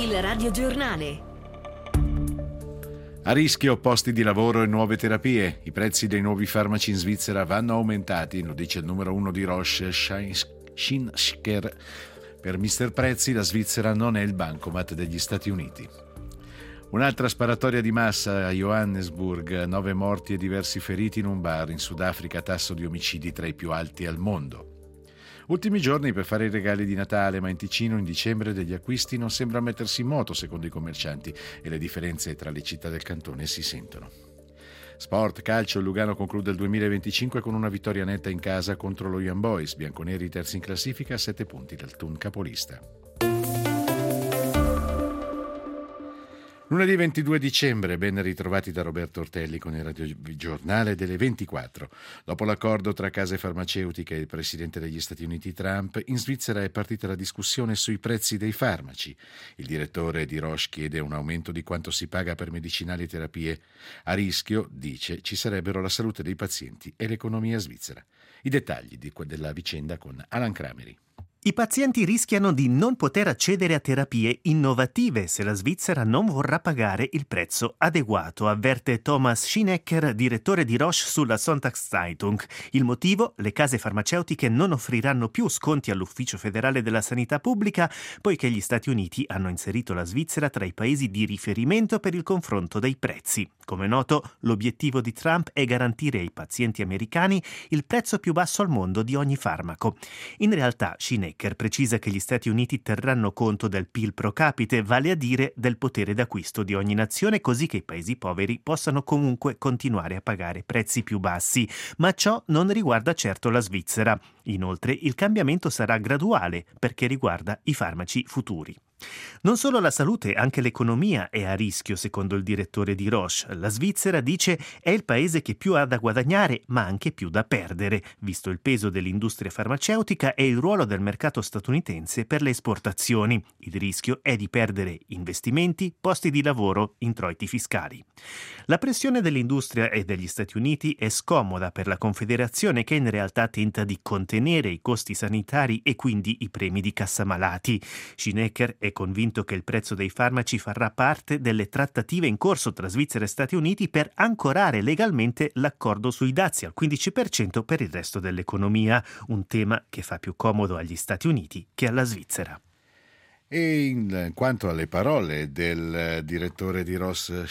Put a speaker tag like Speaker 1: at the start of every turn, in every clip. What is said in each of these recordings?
Speaker 1: Il radiogiornale.
Speaker 2: A rischio posti di lavoro e nuove terapie. I prezzi dei nuovi farmaci in Svizzera vanno aumentati, lo dice il numero 1 di Roche, Schinsker. Per Mister Prezzi la Svizzera non è il bancomat degli Stati Uniti. Un'altra sparatoria di massa a Johannesburg, 9 morti e diversi feriti in un bar in Sudafrica, tasso di omicidi tra i più alti al mondo. Ultimi giorni per fare i regali di Natale, ma in Ticino in dicembre degli acquisti non sembra mettersi in moto secondo i commercianti e le differenze tra le città del cantone si sentono. Sport, calcio, il Lugano conclude il 2025 con una vittoria netta in casa contro lo Young Boys, bianconeri terzi in classifica a 7 punti dal Thun capolista. Lunedì 22 dicembre, ben ritrovati da Roberto Ortelli con il radiogiornale delle 24. Dopo l'accordo tra case farmaceutiche e il presidente degli Stati Uniti Trump, in Svizzera è partita la discussione sui prezzi dei farmaci. Il direttore di Roche chiede un aumento di quanto si paga per medicinali e terapie. A rischio, dice, ci sarebbero la salute dei pazienti e l'economia svizzera. I dettagli della vicenda con Alan Crameri.
Speaker 3: I pazienti rischiano di non poter accedere a terapie innovative se la Svizzera non vorrà pagare il prezzo adeguato, avverte Thomas Schinecker, direttore di Roche sulla Sonntagszeitung. Il motivo? Le case farmaceutiche non offriranno più sconti all'Ufficio federale della sanità pubblica, poiché gli Stati Uniti hanno inserito la Svizzera tra i paesi di riferimento per il confronto dei prezzi. Come noto, l'obiettivo di Trump è garantire ai pazienti americani il prezzo più basso al mondo di ogni farmaco. In realtà, Schinecker precisa che gli Stati Uniti terranno conto del PIL pro capite, vale a dire del potere d'acquisto di ogni nazione, così che i paesi poveri possano comunque continuare a pagare prezzi più bassi. Ma ciò non riguarda certo la Svizzera. Inoltre, il cambiamento sarà graduale perché riguarda i farmaci futuri. Non solo la salute, anche l'economia è a rischio, secondo il direttore di Roche. La Svizzera, dice, è il paese che più ha da guadagnare, ma anche più da perdere, visto il peso dell'industria farmaceutica e il ruolo del mercato statunitense per le esportazioni. Il rischio è di perdere investimenti, posti di lavoro, introiti fiscali. La pressione dell'industria e degli Stati Uniti è scomoda per la Confederazione, che in realtà tenta di contenere i costi sanitari e quindi i premi di cassamalati. Schinecker è convinto che il prezzo dei farmaci farà parte delle trattative in corso tra Svizzera e Stati Uniti per ancorare legalmente l'accordo sui dazi al 15% per il resto dell'economia, un tema che fa più comodo agli Stati Uniti che alla Svizzera.
Speaker 2: E in quanto alle parole del direttore di Roche,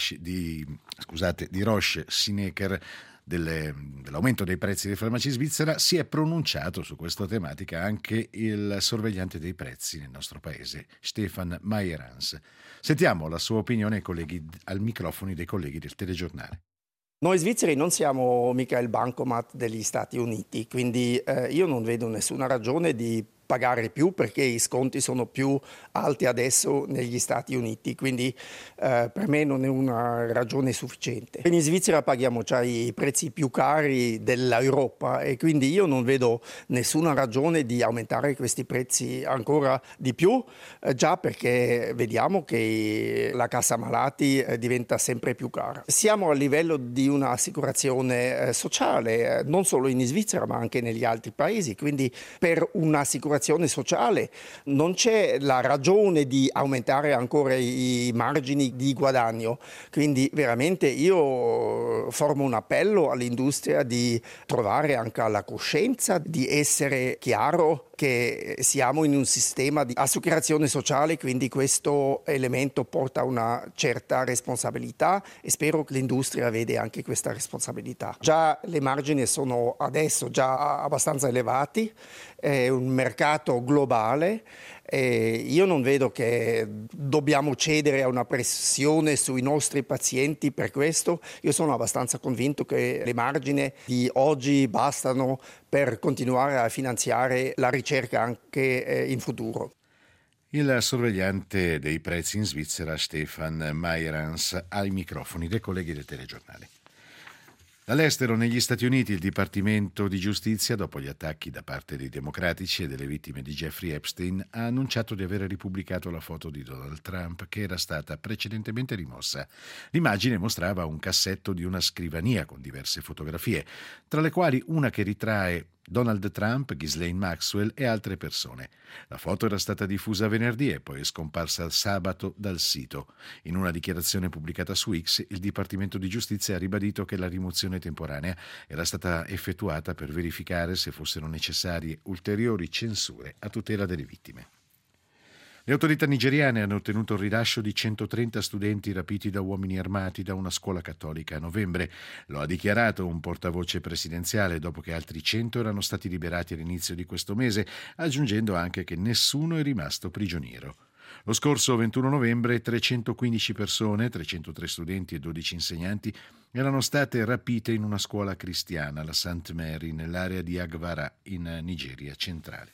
Speaker 2: Schinecker, dell'aumento dei prezzi dei farmaci in Svizzera, si è pronunciato su questa tematica anche il sorvegliante dei prezzi nel nostro paese, Stefan Mayerans. Sentiamo la sua opinione ai microfoni dei colleghi del telegiornale.
Speaker 4: Noi svizzeri non siamo mica il bancomat degli Stati Uniti, quindi io non vedo nessuna ragione di pagare più, perché i sconti sono più alti adesso negli Stati Uniti, quindi per me non è una ragione sufficiente. In Svizzera paghiamo già i prezzi più cari dell'Europa e quindi io non vedo nessuna ragione di aumentare questi prezzi ancora di più, già perché vediamo che la cassa malati diventa sempre più cara. Siamo a livello di un'assicurazione sociale, non solo in Svizzera ma anche negli altri paesi, quindi per un'assicurazione sociale non c'è la ragione di aumentare ancora i margini di guadagno, quindi veramente io formo un appello all'industria di trovare anche la coscienza di essere chiaro che siamo in un sistema di assicurazione sociale, quindi questo elemento porta a una certa responsabilità e spero che l'industria vede anche questa responsabilità. Già le margini sono adesso già abbastanza elevati, è un mercato globale e io non vedo che dobbiamo cedere a una pressione sui nostri pazienti per questo. Io sono abbastanza convinto che le margini di oggi bastano per continuare a finanziare la ricerca anche in futuro.
Speaker 2: Il sorvegliante dei prezzi in Svizzera, Stefan Mayerans, ai microfoni dei colleghi del telegiornale. Dall'estero, negli Stati Uniti, il Dipartimento di Giustizia, dopo gli attacchi da parte dei democratici e delle vittime di Jeffrey Epstein, ha annunciato di aver ripubblicato la foto di Donald Trump, che era stata precedentemente rimossa. L'immagine mostrava un cassetto di una scrivania con diverse fotografie, tra le quali una che ritrae Donald Trump, Ghislaine Maxwell e altre persone. La foto era stata diffusa venerdì e poi è scomparsa sabato dal sito. In una dichiarazione pubblicata su X, il Dipartimento di Giustizia ha ribadito che la rimozione temporanea era stata effettuata per verificare se fossero necessarie ulteriori censure a tutela delle vittime. Le autorità nigeriane hanno ottenuto il rilascio di 130 studenti rapiti da uomini armati da una scuola cattolica a novembre. Lo ha dichiarato un portavoce presidenziale dopo che altri 100 erano stati liberati all'inizio di questo mese, aggiungendo anche che nessuno è rimasto prigioniero. Lo scorso 21 novembre 315 persone, 303 studenti e 12 insegnanti, erano state rapite in una scuola cristiana, la St. Mary, nell'area di Agvara, in Nigeria centrale.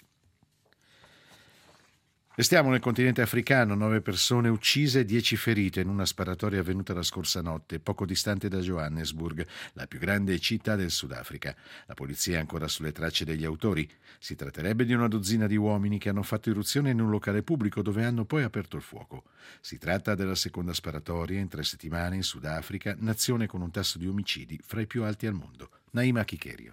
Speaker 2: Restiamo nel continente africano, 9 persone uccise e 10 ferite in una sparatoria avvenuta la scorsa notte, poco distante da Johannesburg, la più grande città del Sudafrica. La polizia è ancora sulle tracce degli autori. Si tratterebbe di una dozzina di uomini che hanno fatto irruzione in un locale pubblico dove hanno poi aperto il fuoco. Si tratta della seconda sparatoria in 3 settimane in Sudafrica, nazione con un tasso di omicidi fra i più alti al mondo. Naima Chikerio.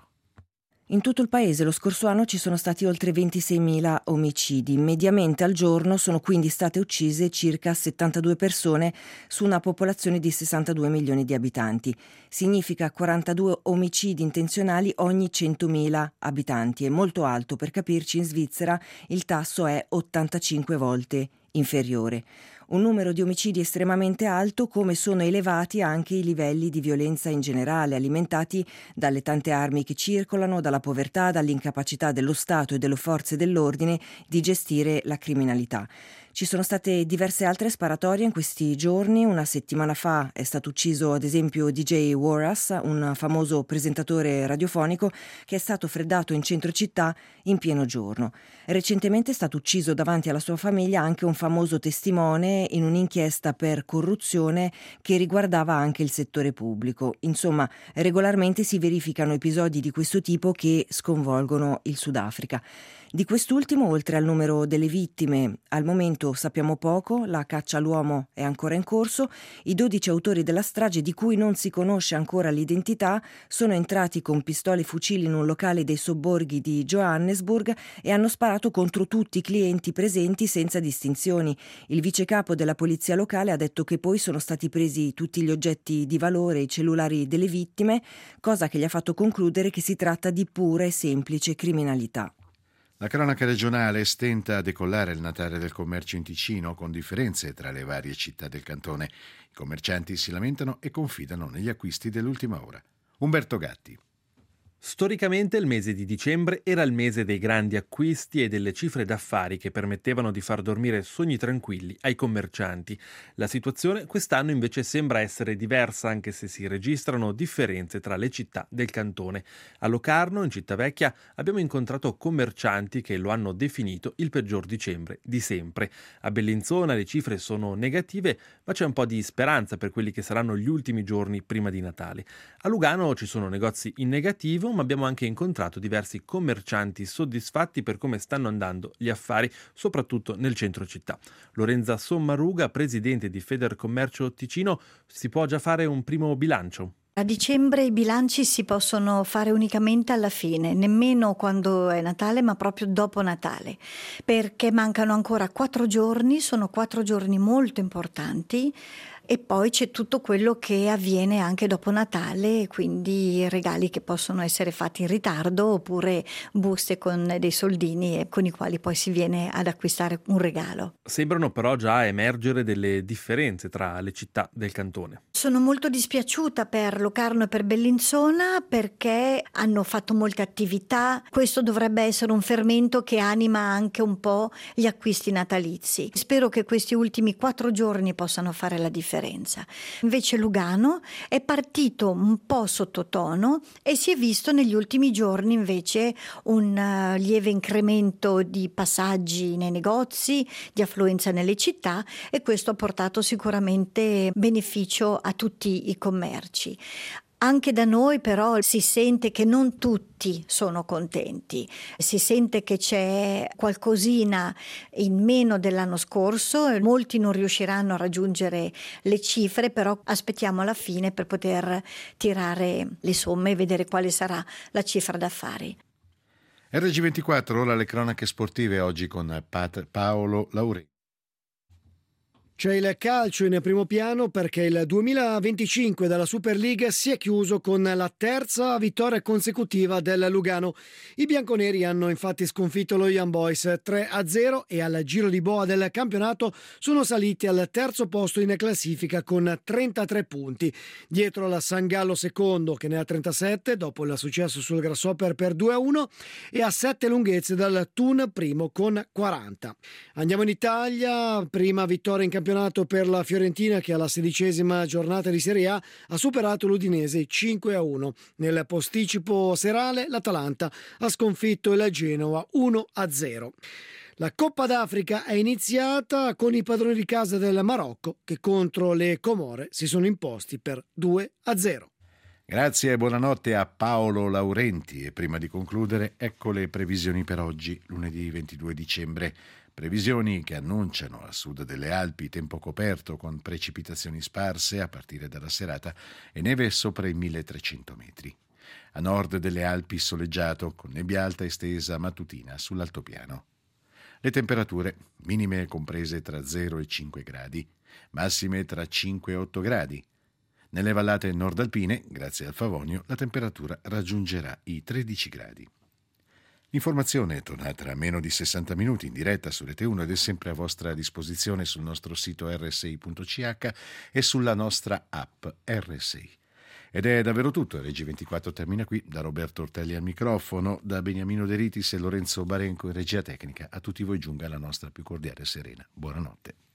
Speaker 1: In tutto il paese lo scorso anno ci sono stati oltre 26.000 omicidi. Mediamente al giorno sono quindi state uccise circa 72 persone su una popolazione di 62 milioni di abitanti. Significa 42 omicidi intenzionali ogni 100.000 abitanti. È molto alto, per capirci in Svizzera il tasso è 85 volte inferiore. Un numero di omicidi estremamente alto, come sono elevati anche i livelli di violenza in generale, alimentati dalle tante armi che circolano, dalla povertà, dall'incapacità dello Stato e delle forze dell'ordine di gestire la criminalità. Ci sono state diverse altre sparatorie in questi giorni. Una settimana fa è stato ucciso ad esempio DJ Waras, un famoso presentatore radiofonico che è stato freddato in centro città in pieno giorno. Recentemente è stato ucciso davanti alla sua famiglia anche un famoso testimone in un'inchiesta per corruzione che riguardava anche il settore pubblico. Insomma, regolarmente si verificano episodi di questo tipo che sconvolgono il Sudafrica. Di quest'ultimo, oltre al numero delle vittime, al momento sappiamo poco, la caccia all'uomo è ancora in corso. I 12 autori della strage, di cui non si conosce ancora l'identità, sono entrati con pistole e fucili in un locale dei sobborghi di Johannesburg e hanno sparato contro tutti i clienti presenti senza distinzioni. Il vicecapo della polizia locale ha detto che poi sono stati presi tutti gli oggetti di valore, i cellulari delle vittime, cosa che gli ha fatto concludere che si tratta di pura e semplice criminalità.
Speaker 2: La cronaca regionale stenta a decollare il Natale del commercio in Ticino, con differenze tra le varie città del cantone. I commercianti si lamentano e confidano negli acquisti dell'ultima ora. Umberto Gatti.
Speaker 5: Storicamente il mese di dicembre era il mese dei grandi acquisti e delle cifre d'affari che permettevano di far dormire sogni tranquilli ai commercianti. La situazione quest'anno invece sembra essere diversa, anche se si registrano differenze tra le città del cantone. A Locarno, in Cittavecchia, abbiamo incontrato commercianti che lo hanno definito il peggior dicembre di sempre. A Bellinzona le cifre sono negative, ma c'è un po' di speranza per quelli che saranno gli ultimi giorni prima di Natale. A Lugano ci sono negozi in negativo, ma abbiamo anche incontrato diversi commercianti soddisfatti per come stanno andando gli affari, soprattutto nel centro città. Lorenza Sommaruga, presidente di Federcommercio Ticino, si può già fare un primo bilancio?
Speaker 6: A dicembre i bilanci si possono fare unicamente alla fine, nemmeno quando è Natale, ma proprio dopo Natale, perché mancano ancora 4 giorni, sono 4 giorni molto importanti. E poi c'è tutto quello che avviene anche dopo Natale, quindi regali che possono essere fatti in ritardo oppure buste con dei soldini con i quali poi si viene ad acquistare un regalo.
Speaker 5: Sembrano però già emergere delle differenze tra le città del cantone.
Speaker 6: Sono molto dispiaciuta per Locarno e per Bellinzona perché hanno fatto molte attività. Questo dovrebbe essere un fermento che anima anche un po' gli acquisti natalizi. Spero che questi ultimi 4 giorni possano fare la differenza. Invece Lugano è partito un po' sottotono e si è visto negli ultimi giorni invece un lieve incremento di passaggi nei negozi, di affluenza nelle città, e questo ha portato sicuramente beneficio a tutti i commerci. Anche da noi però si sente che non tutti sono contenti, si sente che c'è qualcosina in meno dell'anno scorso, molti non riusciranno a raggiungere le cifre, però aspettiamo alla fine per poter tirare le somme e vedere quale sarà la cifra d'affari.
Speaker 2: RG24, ora le cronache sportive, oggi con Paolo Laurenti.
Speaker 7: C'è il calcio in primo piano perché il 2025 della Super League si è chiuso con la terza vittoria consecutiva del Lugano. I bianconeri hanno infatti sconfitto lo Young Boys 3-0 e al giro di boa del campionato sono saliti al terzo posto in classifica con 33 punti. Dietro la San Gallo secondo che ne ha 37 dopo il successo sul Grasshopper per 2-1 e a 7 lunghezze dal Thun primo con 40. Andiamo in Italia, prima vittoria in campionato per la Fiorentina che alla 16ª giornata di Serie A ha superato l'Udinese 5-1. Nel posticipo serale l'Atalanta ha sconfitto il Genoa 1-0. La Coppa d'Africa è iniziata con i padroni di casa del Marocco che contro le Comore si sono imposti per 2-0.
Speaker 2: Grazie e buonanotte a Paolo Laurenti e prima di concludere ecco le previsioni per oggi, lunedì 22 dicembre. Previsioni che annunciano a sud delle Alpi tempo coperto con precipitazioni sparse a partire dalla serata e neve sopra i 1300 metri. A nord delle Alpi soleggiato con nebbia alta estesa mattutina sull'altopiano. Le temperature minime comprese tra 0 e 5 gradi, massime tra 5 e 8 gradi. Nelle vallate nordalpine, grazie al Favonio, la temperatura raggiungerà i 13 gradi. L'informazione torna tra meno di 60 minuti in diretta su Rete 1 ed è sempre a vostra disposizione sul nostro sito rsei.ch e sulla nostra app RSI. Ed è davvero tutto, RG24 termina qui, da Roberto Ortelli al microfono, da Beniamino De Ritis e Lorenzo Barenco in regia tecnica. A tutti voi giunga la nostra più cordiale e serena buonanotte.